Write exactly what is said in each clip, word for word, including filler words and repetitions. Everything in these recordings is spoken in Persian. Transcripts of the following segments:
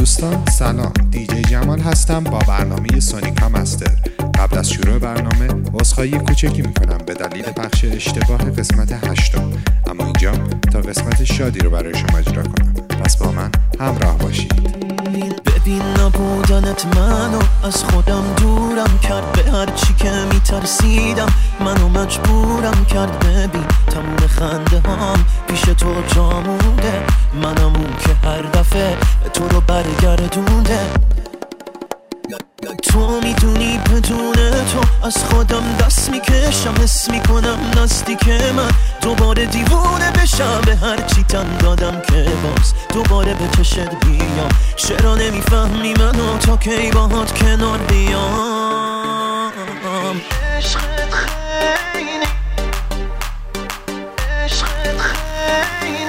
دوستان سلام، دیجی جمال هستم با برنامه سونیکا مستر. قبل از شروع برنامه عذرخواهی کوچکی میکنم به دلیل پخش اشتباه قسمت هشتم، اما اینجا تا قسمت شادی رو برای شما اجرا کنم، پس با من همراه باشید. ببین نبودنت منو از خودم دورم کرد، به هر چی که میترسیدم منو مجبورم کرد. ببین تموم خنده هام پیش تو جامونده، منم اون که هر دفعه تو رو برگردونده. تو میدونی بدون تو از خودم دست میکشم، حس میکنم نزدیک من دوباره دیوونه بشم. به هر چی تن دادم که باز دوباره به چشت بیام. چرا نمیفهمی منو تا کی باهات کنار بیام؟ عشقت خیلی عشقت خیلی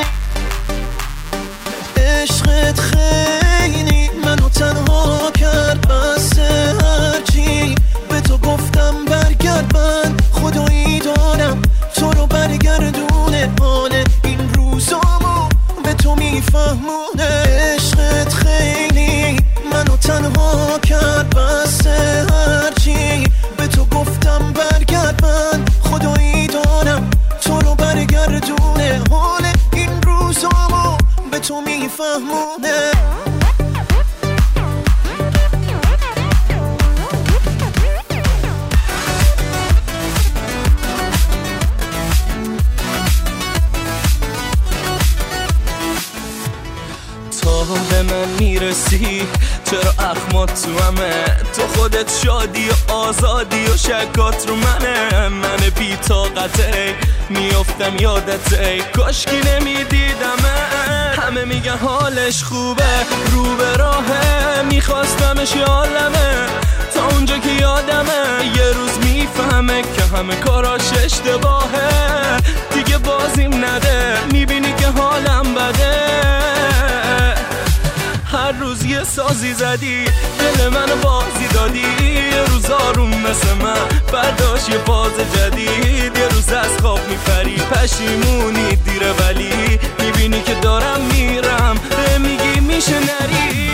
عشقت خیلی منو تنها کرد. بس هرچی به تو گفتم برگرد، من خدایی دارم تو رو برگردونه. حال این روزامو به تو میفهمونه. عشقت خیلی منو تنها کرد. بس هرچی به تو گفتم برگرد، من خدایی دارم تو رو برگردونه. حال این روزامو به تو میفهمونه. به من میرسی چرا اخمات تو همه؟ تو خودت شادی و آزادی و شکات رو منه. من بی طاقته میافتم یادته، کاشکی نمیدیدمه. همه میگن حالش خوبه رو به راهه، میخواستمش یالمه تا اونجا که یادمه. یه روز میفهمه که همه کاراش اشتباهه، دیگه بازیم نده، میبینی که حالم بده. هر روز یه سازی زدی، دل منو بازی دادی. یه روز آروم مثل من برداشت یه فاز جدید. یه روز از خواب میپری پشیمونی دیره، ولی میبینی که دارم میرم به میگی میشه نری.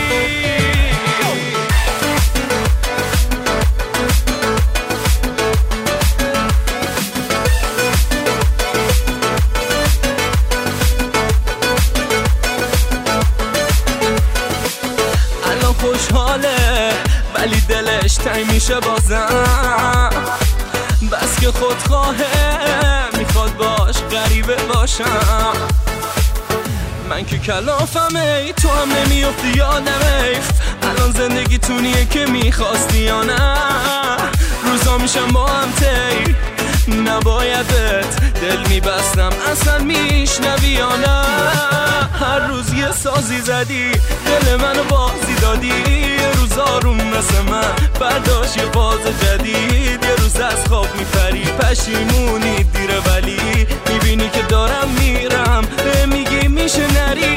خوشحاله ولی دلش تنگ میشه بازم، بس که خودخواهه میخواد باش غریبه باشم. من که کلافم ای تو هم نمیافتی یادم ای. الان زندگی تونیه که میخواستی یا نه؟ روزا میشم با هم تی نبایدت دل میبستم اصلا میشنوی یا نه؟ هر روز یه سازی زدی، دل منو بازی دادی. یه روز آروم مثل من برداشت یه باز جدید. یه روز از خواب میپری پشیمونی دیره، ولی میبینی که دارم میرم به میگی میشه نری.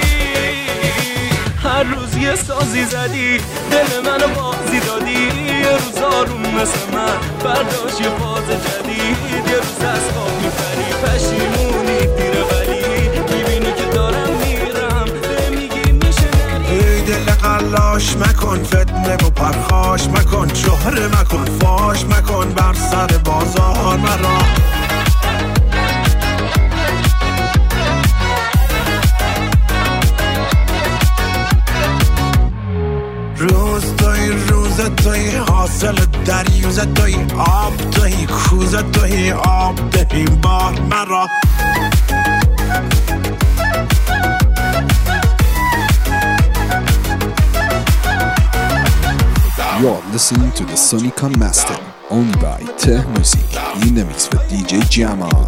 هر روز یه سازی زدی، دل منو بازی دادی. یه روز آروم مثل من برداشت یه باز جدید. یه روز از خواب میپری پشیمونی دیره، ولی میبینی که دارم میرم به میگی میشه نری. ای دل قلاش مکن، فتنه و پرخاش مکن، شهره مکن، فاش مکن بر سر بازار مرا. روز توی روز توی حاصل دریوز توی آب توی کوز توی آب دهی بار مرا. You're listening to the Sonica Master, owned by Teh Music, in the mix with D J Jamal.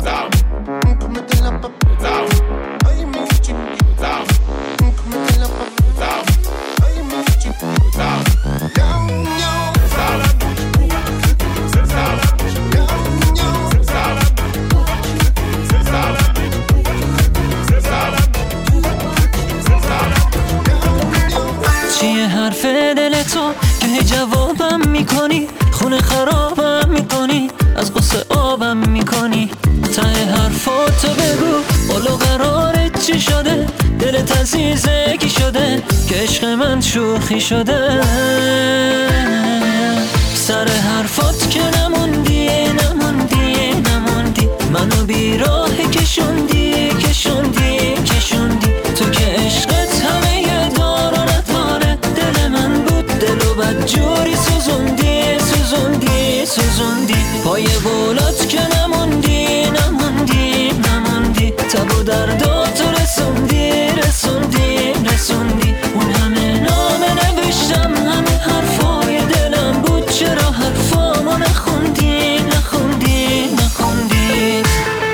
چیه حرف دل تو که جوابم میکنی؟ خونه خرابم میکنی، از قصه آبم میکنی. ته حرفاتو بگو، بالا قرارت چی شده؟ دل دلت عزیزگی شده که عشق من شوخی شده. سر حرفات که نموندی نموندی نموندی، منو بی راه کشوندی کشوندی کشوندی. تو که عشقت همه یه دار و نداره، دل من بود دلو بد جوری سوزوندی سوزوندی سوزوندی. پای بولات که نموندی نموندی نموندی، تب و درداتو رسوندی رسوندی رسوندی. اون همه نامه نوشتم، همه حرفای دلم بود، چرا حرفامو نخوندی نخوندی نخوندی.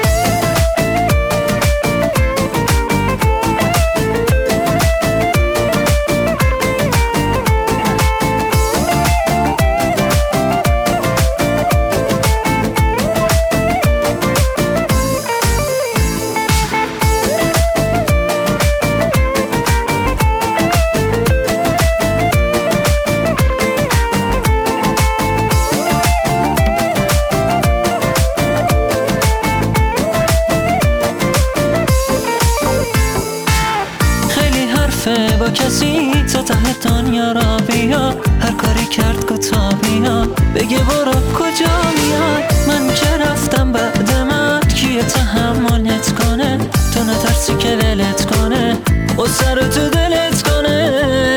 با کسی تا ته دنیا را بیا، هر کاری کرد گتا بیا، بگه برو کجا میاد. من که رفتم بعد من کیه تحملت کنه، تو نترسی که ولت کنه و سر تو دلت کنه.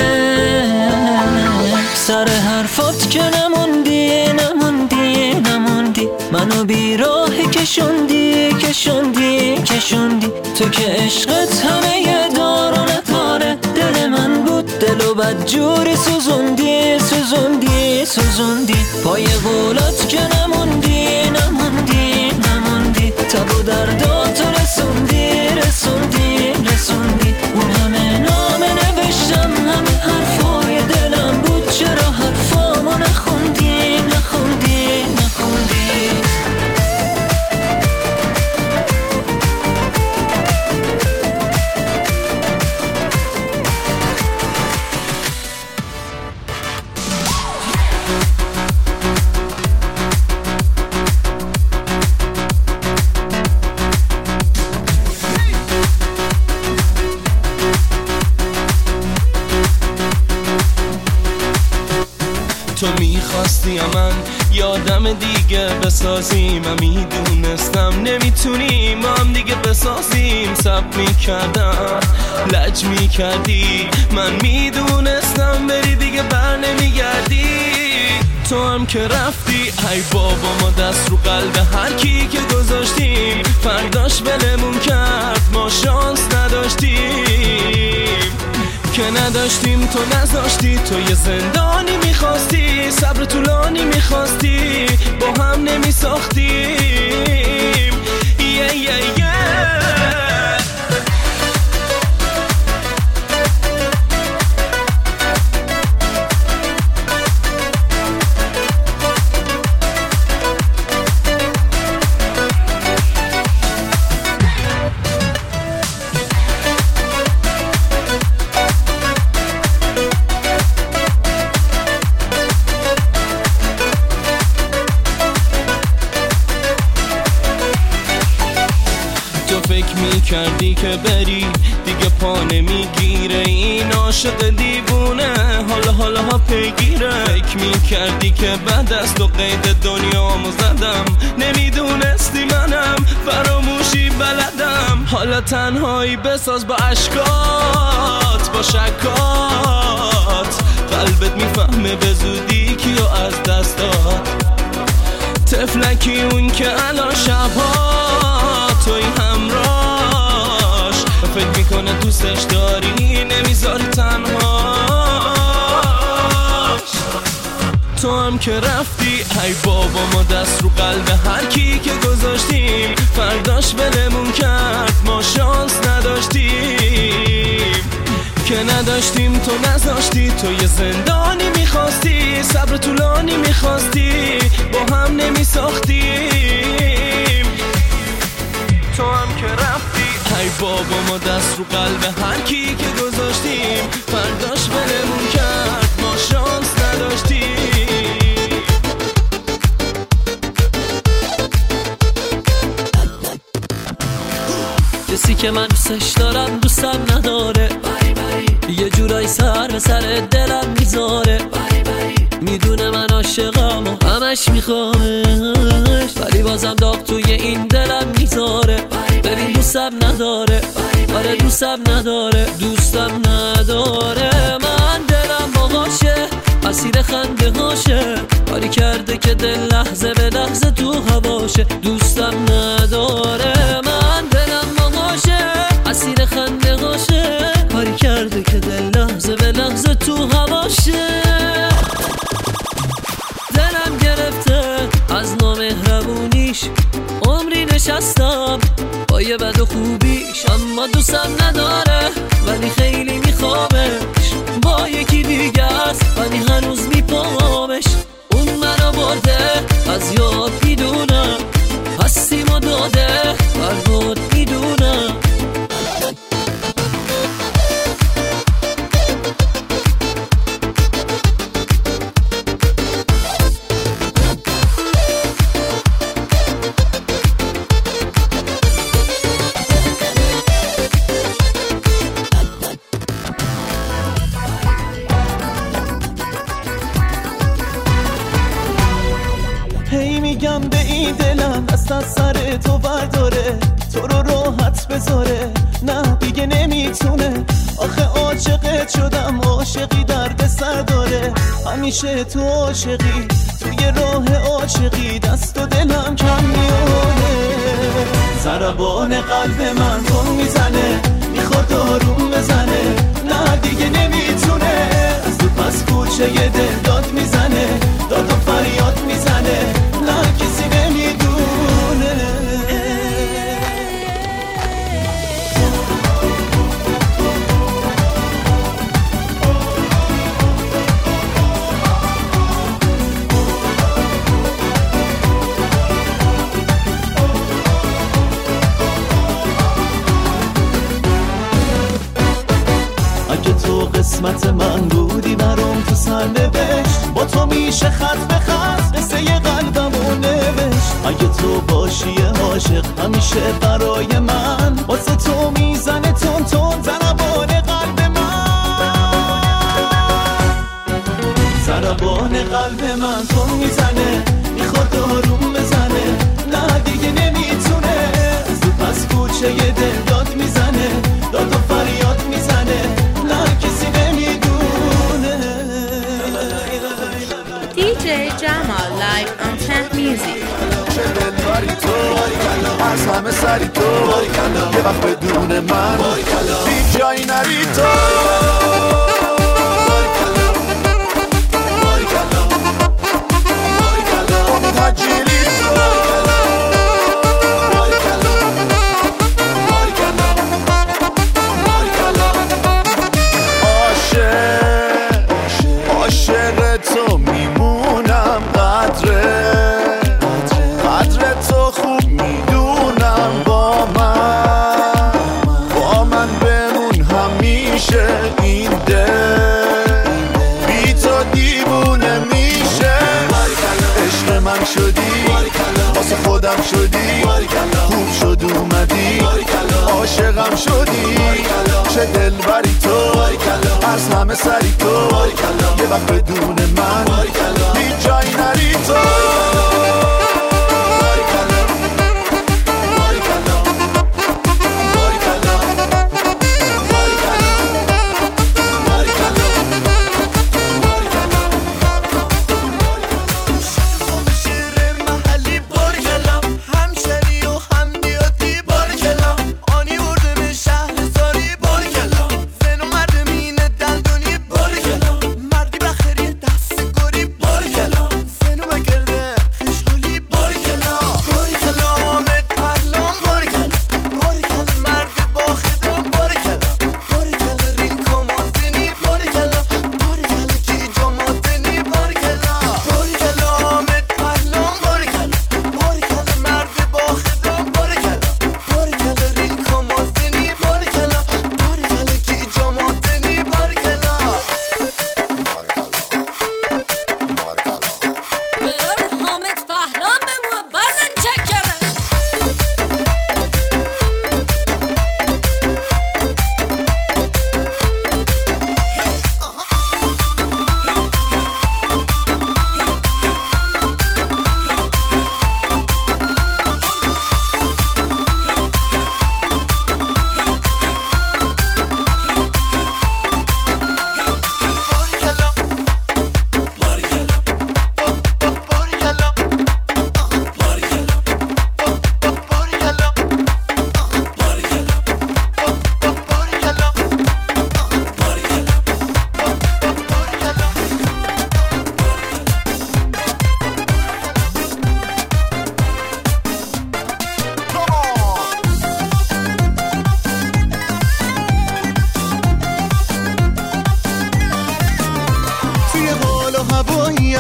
سر حرفات که نموندی نموندی نموندی، منو بی راه کشوندی کشوندی کشوندی. تو که عشقت همه یه دار و نداره، دل من بود دلو بد جوری سوزوندی سوزوندی سوزوندی. پای قولات که نموندی نموندی نموندی، تب و درداتو رسوندی رسوندی رسوندی. اون همه نامه نوشتم، همه حرفای دلم بود، چرا حرفامو نخوندی نخوندی نخوندی. تو میخواستی من یادم دیگه بسازیم، من میدونستم نمیتونیم ما هم دیگه بسازیم. سب میکردم لج میکردی، من میدونستم بری دیگه بر نمیگردی. تو هم که رفتی ای بابا، ما دست رو قلب هر کی که گذاشتیم، فرداش بلمون کرد ما شانس نداشتیم. که نداشتیم تو نذاشتی، تو یه زندانی میخواستی، صبر طولانی میخواستی، با هم نمیساختیم. یه یه یه فکر میکردی که بری دیگه پا نمیگیره، این عاشق دیوونه حالا حالا ها پیگیره. فکر میکردی که بعد از تو قید دنیامو زدم، نمیدونستی منم فراموشی بلدم. حالا تنهایی بساز با عشقات با شکات، قلبت میفهمه به زودی کیو از دست داد. طفلکی اون که الان شبها توی همراش، فکر میکنه دوستش داری نمیذاری تنهاش. تو هم که رفتی ای بابا، ما دست رو قلب هر کی که گذاشتیم، فرداش بلمون کرد ما شانس نداشتیم. که نداشتیم تو نذاشتی، تو یه زندانی میخواستی، صبر طولانی میخواستی، با هم نمیساختیم. تو هم که رفتی ای بابا، ما دست رو قلب هر کی که گذاشتیم، فرداش بلمون کرد ما شانس نداشتیم. کسی که من دوستش دارم دوستم نداره، یه جورای سر به سر دلم میذاره، میدونه من عاشقم و همش میخوامش، ولی بازم داغ توی این دلم میذاره. ببین دوستم نداره، آره دوستم نداره، دوستم نداره. من دلم باهاشه، اسیر خنده هاشه، کاری کرده که دل لحظه به لحظه تو هواشه. دوستم نداره، من دلم باهاشه، اسیر خنده هاشه، کاری کرده که دل لحظه به لحظه تو هواشه. دلم گرفته از نامهربونیش، عمری نشستم با یه بد و خوبیش، اما دوستم نداره ولی خیلی میخوامش، با یکی دیگه است ولی هنوز میپامش. اون منو برده از یاد میدونم، هستیم و داده برباد میدونم. هی میگم به این دلم دست از سر تو برداره، تو رو راحت بذاره، نه دیگه نمیتونه. آخه عاشقت شدم، عاشقی درد سر داره، همیشه تو عاشقی، توی راه عاشقی دست و دلم کم میونه. ضربان قلب من تو میزنه، میخواد آروم بزنه، نه دیگه نمیتونه. از تو پس کوچه یه دل داد میزنه، داد و فریاد میزنه، نه کسی نمیدونه. اگه تو قسمت من بودی برام تو سر نوشت، با تو میشه خط به خط قصه ی قلبمو نوشت. اگه تو باشی عاشق همیشه برای من، واسه تو میزنه تون تون ضربان قلب من، ضربان قلب من تو میزنه، میخواد آروم بزنه، نه دیگه نمیتونه. از تو پس کوچه یه دل داد میزنه، داد و فریاد میزنه، نه کسی نمیدونه. دی جی Jamal live on Tech Music. از همه سری تو، یه وقت بدون من بی جایی نری تو. عاشق تو میمونم، قدره قدر تو خوب میدونم. با من با من بمون همیشه، این دل بی تو دیوونه میشه. عشق من شدی، واسه خودم شدی، خوب شد اومدی، عاشقم شدی. چه دلبری تو، از همه سری تو، یه وقت بدون من هیچ جایی نری تو.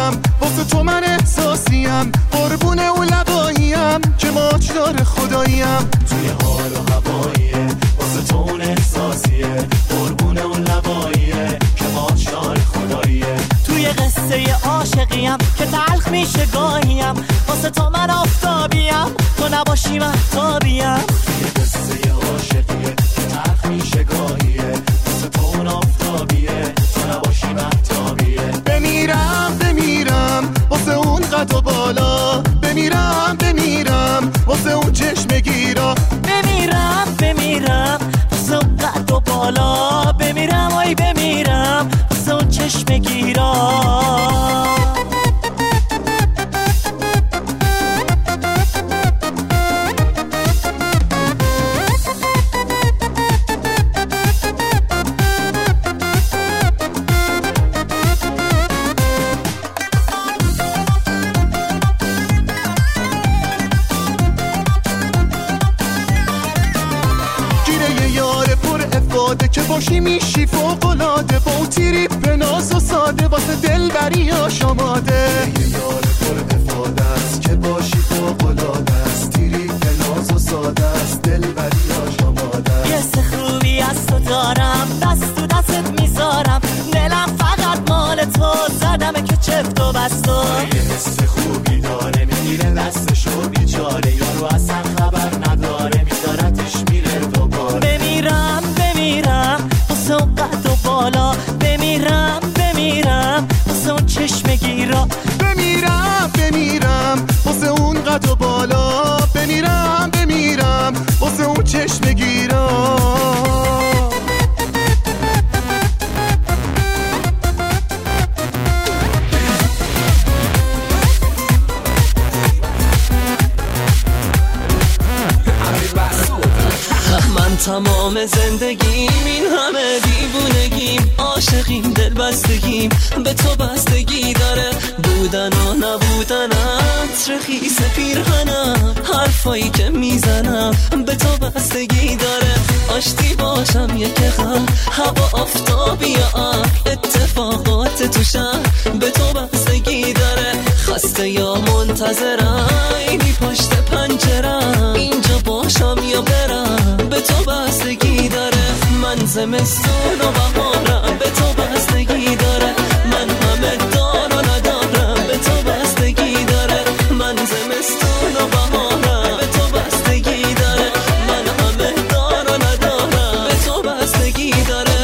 هواییم، واسه تو من احساسیم، قربون اون لباییم که ماجدار خداییم. توی حال و هواییه واسه تو اون احساسیه، قربون اون لباییه که ماجدار خداییه. توی قصه عاشقیم که تلخ میشه گاهیم، واسه تو من آفتابیم، تو نباشی مهتابیم. توی قصه عاشقیه که تلخ میشه گاهیه، واسه تو اون آفتابیه، تو نباشی مهتابیه. بمیرم بمیرم واسه اون قد و بالا، بمیرم بمیرم واسه اون چشم گیرا، بمیرم بمیرم واسه اون قد و بالا، بمیرم آی بمیرم واسه اون چشم گیرا. که باشی میشی فوق‌العاده، با اون تریپ ناز و ساده، واسه دلبریاش آماده. یه یار پر افاده است که باشی فوق‌العاده است، تریپ ناز و ساده است، دلبریاش آماده است. یه سخروبی از تو دارم، دست تو دستت میذارم، دلم فقط مال تو، زدمه که چفت و بستو. یه حس خوبی داره میگیره دستشو بیچاره، یارو اصلا خبر نداره میذارتش میره دوباره. بمیرم بمیرم واسه اون قد و بالا، بمیرم بمیرم واسه اون چشم گیرا، بمیرم بمیرم واسه اون قد و بالا، بمیرم بمیرم واسه اون چشم گیرا. تمام زندگیم این همه دیوونگیم، عاشقیم دل بستگیم به تو بستگی داره، بودن و نبودنت رخیص پیرهنم، حرفایی که میزنم به تو بستگی داره، آشتی باشم یک غم، هوا آفتابی یا ابر، اتفاقات تو شهر به تو بستگی داره، خسته یا منتظرم اینی پشت پنجرم، اینجا باشم یا برم به تو بستگی داره، من زمستون و بهارم به تو بستگی داره، من همه دار و ندارم به تو بستگی داره، من زمستون و بهارم به تو بستگی داره، من همه دار و ندارم به تو بستگی داره.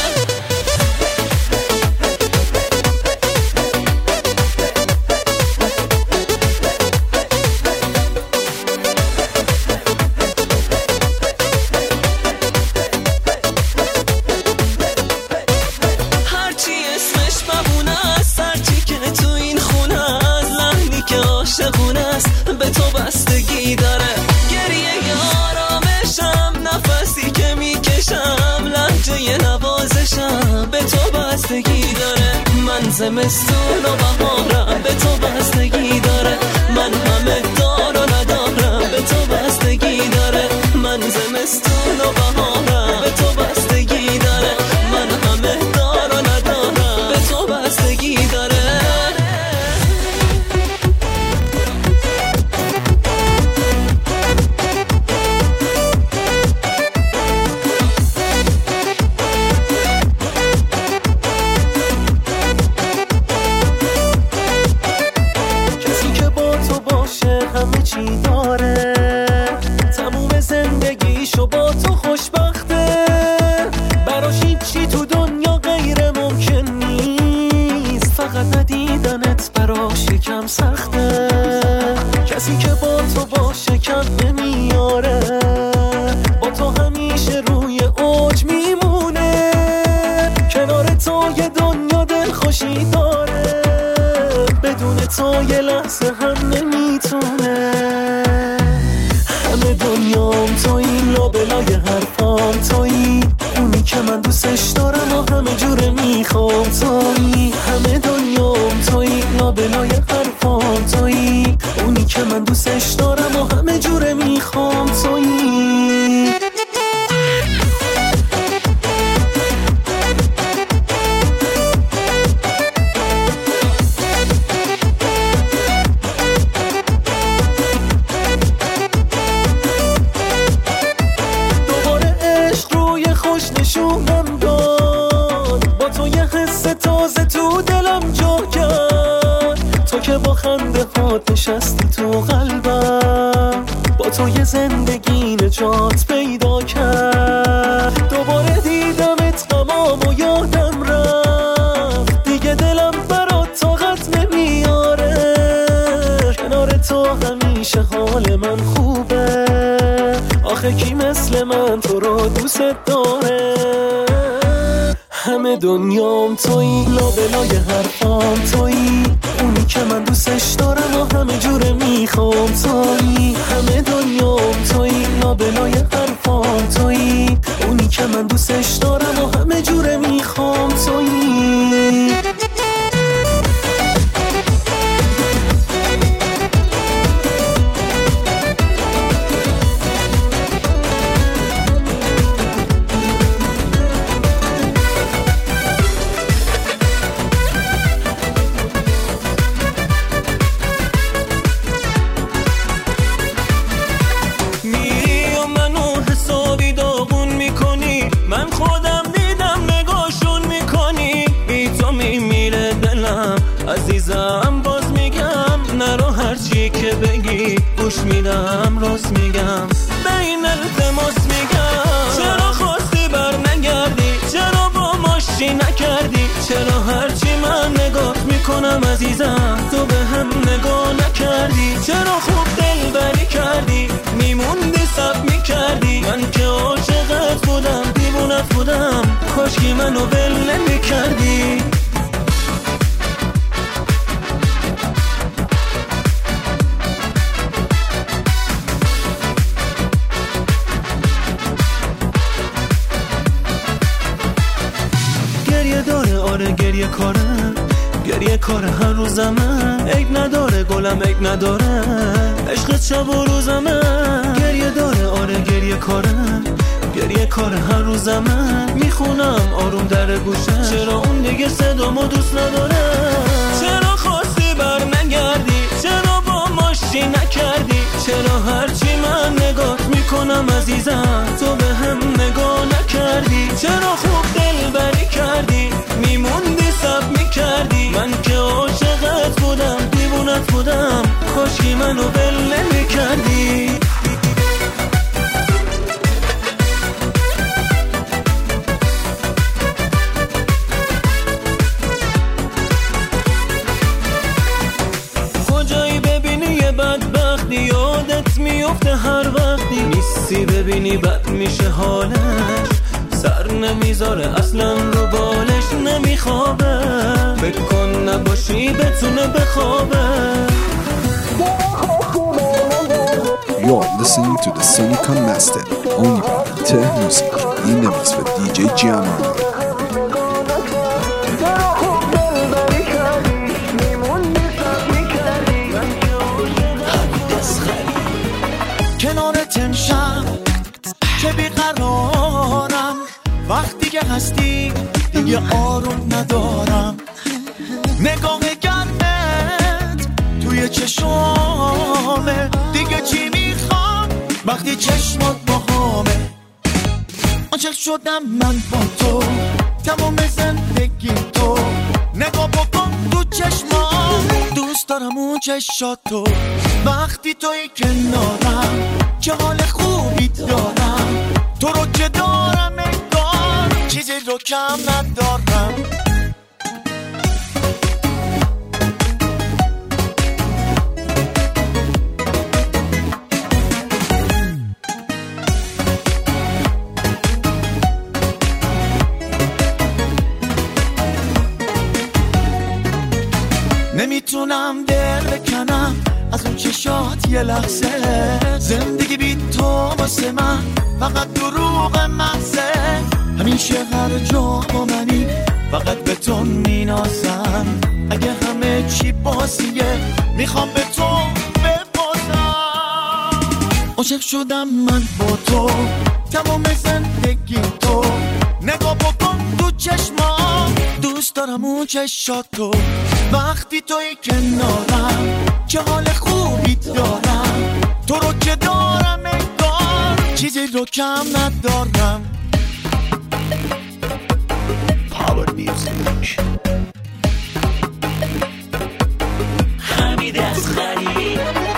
به تو بستگی داره، گریه آرامشم، نفسی که میکشم، لحجه نوازشم به تو بستگی داره، من زمستون و بهارم به تو بستگی داره، من همه دار و ندارم به تو بستگی داره، من زمستون و بهارم به تو بستگی داره، من همه دار و ندارم به تو بستگی داره. چی داره، تموم زندگیشو با تو خوشبخته، براش هیچی تو دنیا غیر ممکن نیست، فقط ندیدنت براش یکم سخته، کسی که با تو باشه کم نمیاره، با تو همیشه روی اوج میمونه، کنار تو یه دنیا دلخوشی داره، بدون تو یه لحظه هم نمیتونه، همه دنیام تویی، لابلای حرفام تویی، اونی که من دوستش دارم و همه جوره میخوام تویی، همه دنیام تویی، لابلای حرفام تویی، اونی که من دوستش دارم و همه جوره میخوام تویی. تازه تازه تو دلم جا کرد، تو که با خنده ها نشستی تو قلبم، با تو یه زندگی نجات پیدا کرد. دوباره دیدمت غمام و یادم رفت، دیگه دلم برات طاقت نمیاره، کنار تو همیشه حال من خوبه، آخه کی مثل من تو رو دوست داره. همه دنیام تویی، لابلای حرفام تویی، اونی که من دوستش دارم و همه جوره میخوام تویی. همه دنیام تویی، لابلای حرفام تویی، اونی که من دوستش دارم و همه جوره میخوام تویی. عزیزم باز میگم نرو، هرچی که بگی گوش میدم، راست میگم بین التماس میگم. چرا خواستی بر نگردی، چرا با ماشی نکردی، چرا هرچی من نگاه میکنم عزیزم تو به هم نگاه نکردی، چرا خوب دل بری کردی میموندی سب میکردی، من که عاشقت بودم دیوونت بودم، کاشکی منو ول نمیکردی. آره گریه کاره، گریه کاره هر روزمه، عیب نداره گلم عیب نداره، عشقت شب و روزمه. گریه داره آره گریه کاره، گریه کاره هر روزمه، میخونم آروم در گوشه، چرا اون دیگه صدامو دوست نداره. چرا خواستی بر نگردی، چرا با ماشی نکردی، چرا هرچی من نگاه میکنم عزیزم تو به هم نگاه نکردی، چرا خوب دل بری کردی میموندی سب میکردی، من که عاشقت بودم دیوونت بودم، کاشکی منو ول نمیکردی. کجایی ببینی یه بدبختی یادت میفته هر وقتی نیستی، ببینی بد میشه حالش، سر نمیذاره اصلا رو بالش نمیخوابه، بکن نباشی بتونه بخوابه. You're listening to the Sonica Master only by Teh Music in the mix with دی جی Jamal. کنار تنشم که بیقرارم، وقتی که هستی دیگه آروم ندارم، نگاه گرمت توی چشمامه، دیگه چی میخوام وقتی چشمات باهامه. عاشق شدم من با تو تمام زندگی تو، نگاه بکن تو چشمام دوست دارم اون چشاتو، وقتی توی کنارم چه حال خوبی دارم، تو رو که دارم انگار چیزی رو کم ندارم. نمیتونم دل بکنم از اون چشات یه لحظه، زندگی بی تو واسه من فقط دروغ محضه، همیشه هر جا با منی فقط به تو مینازم، اگه همه چی بازیه میخوام به تو ببازم. عاشق شدم من با تو تمام زندگی تو، نگاه بکن تو چشمام دوست دارم اون چشاتو، وقتی توی کنارم چه حال خوبی دارم، تو رو که دارم انگار چیزی رو کم ندارم. Color Music. حمید اصغری.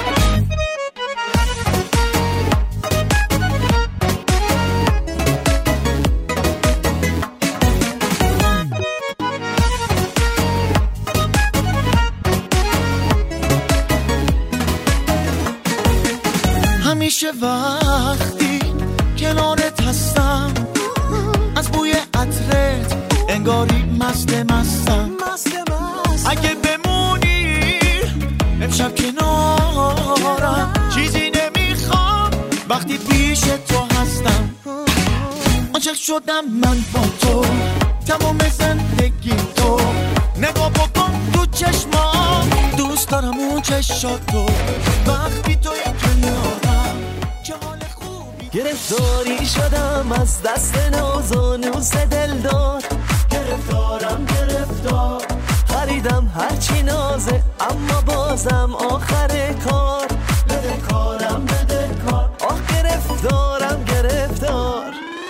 همیشه وقتی کنارت هستم از بوی عطرت انگاری مست مستم. اگه بمونی امشب کنارم چیزی نمیخوام وقتی پیش تو هستم. عاشق شدم من با تو تمام زندگی تو. نگاه بکن تو چشمام دوست دارم اون چشاتو وقتی توی کنارم چه حال خوبی. گرفتاری شدم از دست ناز و نوز دلدار. گرفتارم گرفتار خریدم هرچی نازه اما بازم آخر کار. بده کارم بده کار آه گرفتارم گرفتار.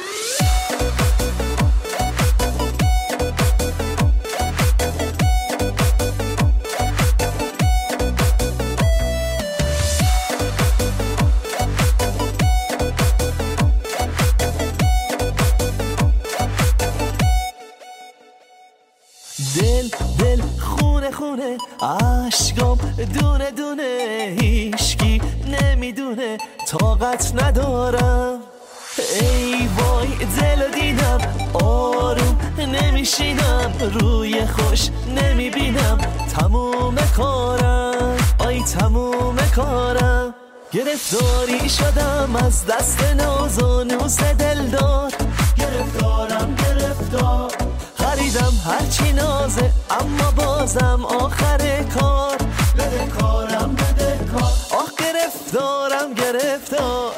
دل دل خونه خونه عشقام دونه دونه هیچکی نمیدونه طاقت ندارم. ای وای دل دیدم آروم نمیشینم روی خوش نمیبینم تموم کارم آی تموم کارم. گرفتاری شدم از دست ناز و نوز دلدار. گرفتارم گرفتار خریدم هرچی نازه اما بازم آخر کار. بده کارم بده کار آه گرفتارم گرفتار.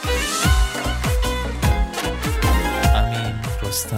امین رستم.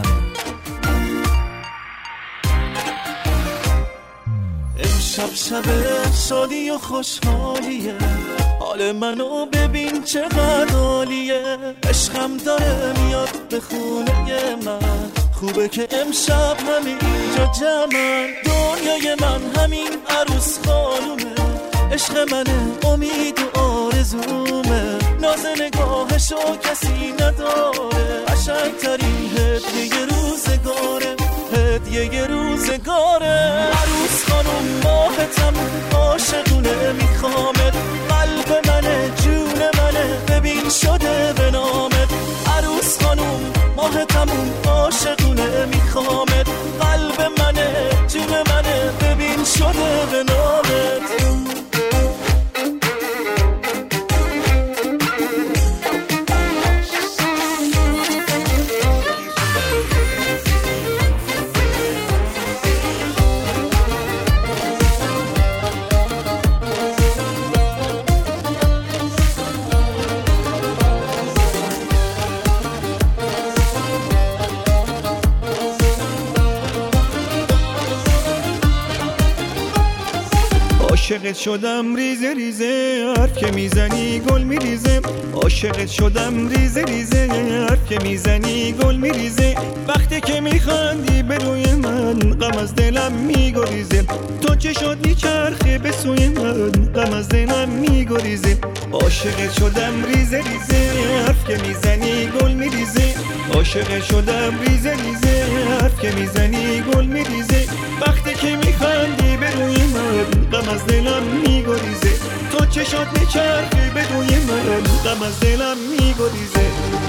امشب شب شادی و خوشحالیه حال منو ببین چقدر عالیه. عشقم داره میاد به خونه من خوبه که امشب همینجا جمعن. دنیای من همین عروس خانومه عشق منه امید و آرزومه. ناز نگاهشو کسی نداره قشنگترین هدیه روزگاره هدیه روزگاره. عروس خانوم ماهتم عاشقونه میخوامت قلب منه جون منه ببین شده به نامت. عروس خانوم ماهتمون عاشقونه میخوامت قلب منه جون منه ببین شده به نامت. عاشقت شدم ریزه ریزه حرف که میزنی گل میریزه. عاشقت شدم ریزه ریزه حرف که میزنی گل میریزه. وقتی که میخندی به روی من غم از دلم میگریزه. تو چشات میچرخه به سوی من غم از دلم میگریزه. عاشقت شدم ریزه ریزه حرف که میزنی گل میریزه. عاشقت شدم ریزه ریزه حرف که میزنی گل میریزه. وقتی که میخندی به روی من غم از دلم میگریزه. تو چشات میچرخی به روی من غم از دلم میگریزه.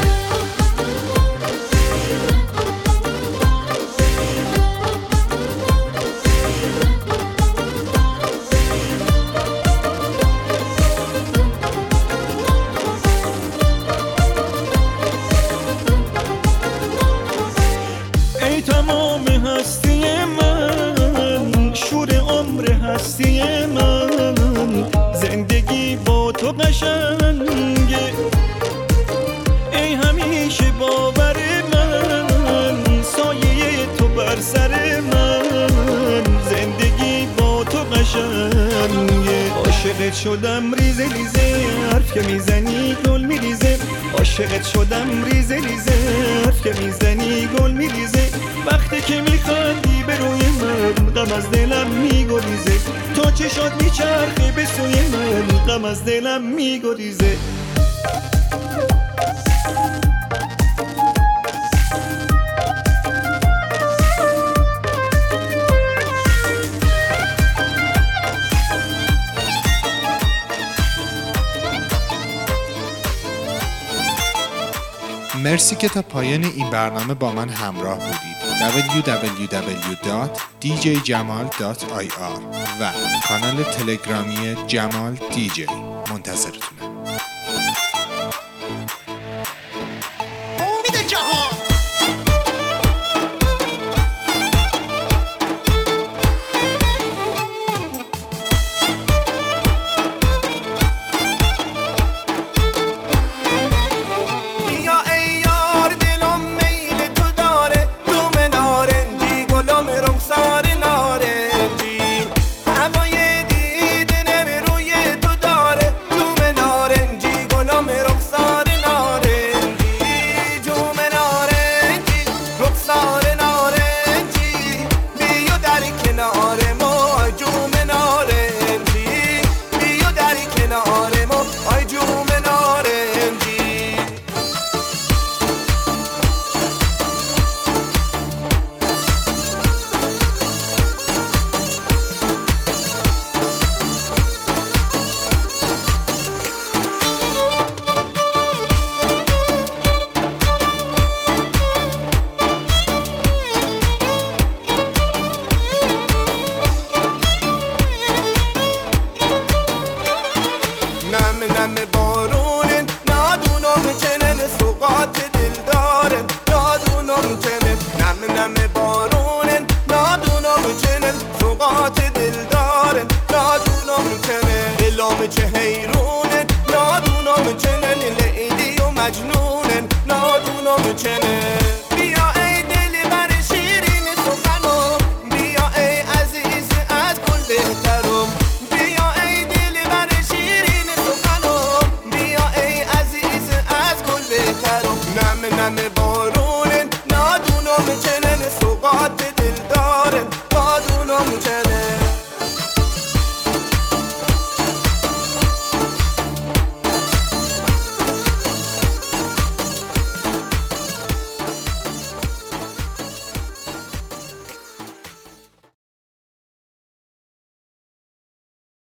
ای تمام هستی من شور عمر هستی من زندگی با تو قشنگه. ای همیشه باور من سایه تو بر سر من زندگی با تو قشنگه. عاشقت شدم ریزه ریزه حرف که میزنی گل میریزه. عاشقت شدم ریزه ریزه حرف که میزنی گل میریزه. وقتی که میخندی به روی من غم از دلم میگریزه تا چشات میچرخه به سوی من غم از دلم میگریزه مرسی که تا پایان این برنامه با من همراه بودید. دبلیو دبلیو دبلیو دات دی جی جمال دات آی آر و کانال تلگرامی جمال دی جی منتظرتون.